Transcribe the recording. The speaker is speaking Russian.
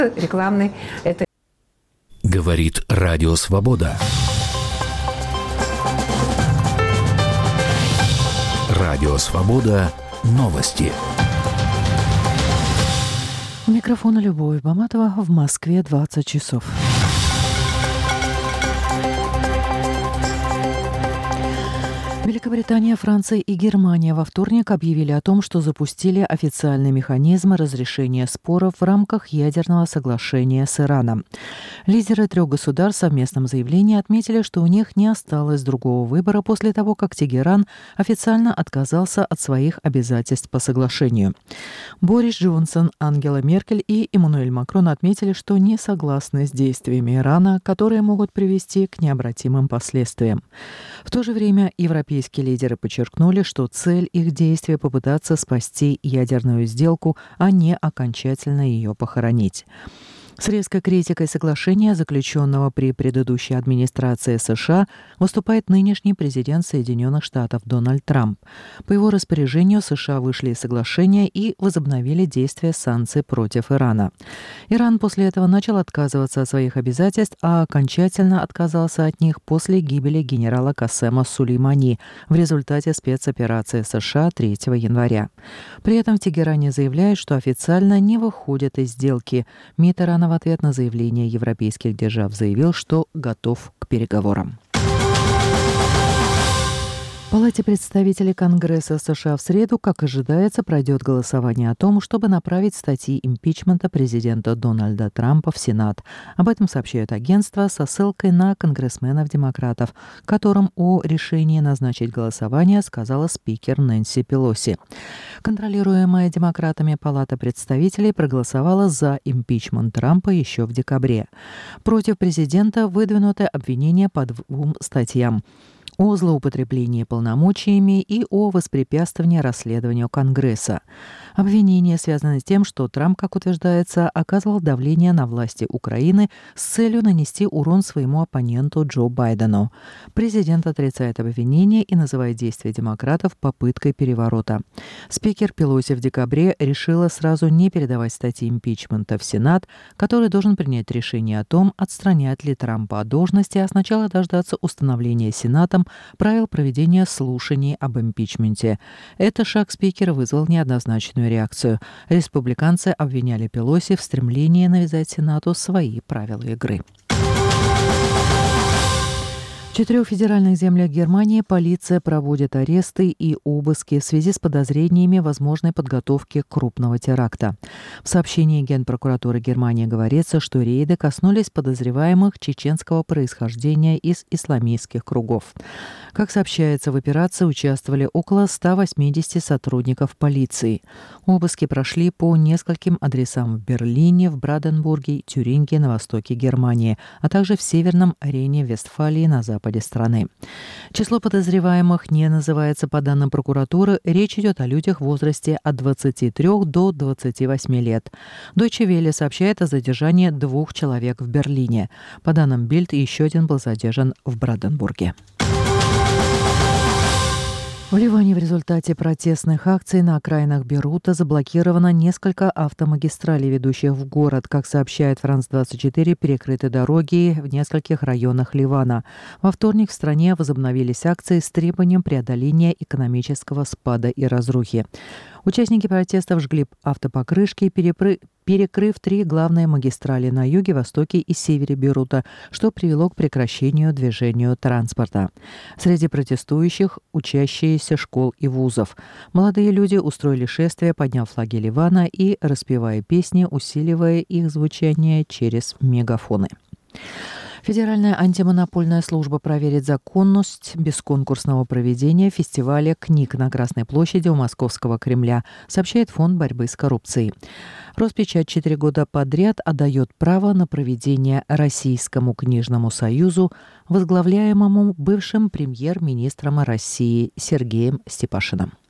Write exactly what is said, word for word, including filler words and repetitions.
Рекламный это. Говорит Радио Свобода. Радио Свобода. Новости. У микрофона Любовь Баматова. В Москве двадцать часов. Великобритания, Франция и Германия во вторник объявили о том, что запустили официальный механизм разрешения споров в рамках ядерного соглашения с Ираном. Лидеры трех государств в совместном заявлении отметили, что у них не осталось другого выбора после того, как Тегеран официально отказался от своих обязательств по соглашению. Борис Джонсон, Ангела Меркель и Эммануэль Макрон отметили, что не согласны с действиями Ирана, которые могут привести к необратимым последствиям. В то же время европейские лидеры подчеркнули, что цель их действий — попытаться спасти ядерную сделку, а не окончательно ее похоронить. С резкой критикой соглашения, заключенного при предыдущей администрации США, выступает нынешний президент Соединенных Штатов Дональд Трамп. По его распоряжению США вышли из соглашения и возобновили действия санкций против Ирана. Иран после этого начал отказываться от своих обязательств, а окончательно отказался от них после гибели генерала Кассема Сулеймани в результате спецоперации США третьего января. При этом в Тегеране заявляют, что официально не выходят из сделки. МИД Ирана в ответ на заявление европейских держав заявил, что готов к переговорам. В Палате представителей Конгресса США в среду, как ожидается, пройдет голосование о том, чтобы направить статьи импичмента президента Дональда Трампа в Сенат. Об этом сообщает агентство со ссылкой на конгрессменов-демократов, которым о решении назначить голосование сказала спикер Нэнси Пелоси. Контролируемая демократами Палата представителей проголосовала за импичмент Трампа еще в декабре. Против президента выдвинуты обвинения по двум статьям: о злоупотреблении полномочиями и о воспрепятствовании расследованию Конгресса. Обвинения связаны с тем, что Трамп, как утверждается, оказывал давление на власти Украины с целью нанести урон своему оппоненту Джо Байдену. Президент отрицает обвинения и называет действия демократов попыткой переворота. Спикер Пелоси в декабре решила сразу не передавать статьи импичмента в Сенат, который должен принять решение о том, отстранять ли Трампа от должности, а сначала дождаться установления Сенатом правил проведения слушаний об импичменте. Этот шаг спикера вызвал неоднозначную реакцию. Республиканцы обвиняли Пелоси в стремлении навязать Сенату свои правила игры. В четырех федеральных землях Германии полиция проводит аресты и обыски в связи с подозрениями возможной подготовки крупного теракта. В сообщении Генпрокуратуры Германии говорится, что рейды коснулись подозреваемых чеченского происхождения из исламистских кругов. Как сообщается, в операции участвовали около ста восьмидесяти сотрудников полиции. Обыски прошли по нескольким адресам в Берлине, в Бранденбурге, Тюрингии на востоке Германии, а также в Северном Рейне-Вестфалии на западе страны. Число подозреваемых не называется по данным прокуратуры. Речь идет о людях в возрасте от двадцати трёх до двадцати восьми лет. Deutsche Welle сообщает о задержании двух человек в Берлине. По данным Bild, еще один был задержан в Бранденбурге. В Ливане в результате протестных акций на окраинах Бейрута заблокировано несколько автомагистралей, ведущих в город. Как сообщает Франс двадцать четыре, перекрыты дороги в нескольких районах Ливана. Во вторник в стране возобновились акции с требованием преодоления экономического спада и разрухи. Участники протестов жгли автопокрышки, перепры... перекрыв три главные магистрали на юге, востоке и севере Бейрута, что привело к прекращению движения транспорта. Среди протестующих – учащиеся школ и вузов. Молодые люди устроили шествие, подняв флаги Ливана и распевая песни, усиливая их звучание через мегафоны. Федеральная антимонопольная служба проверит законность бесконкурсного проведения фестиваля книг на Красной площади у Московского Кремля, сообщает Фонд борьбы с коррупцией. Роспечать четыре года подряд отдает право на проведение Российскому книжному союзу, возглавляемому бывшим премьер-министром России Сергеем Степашиным.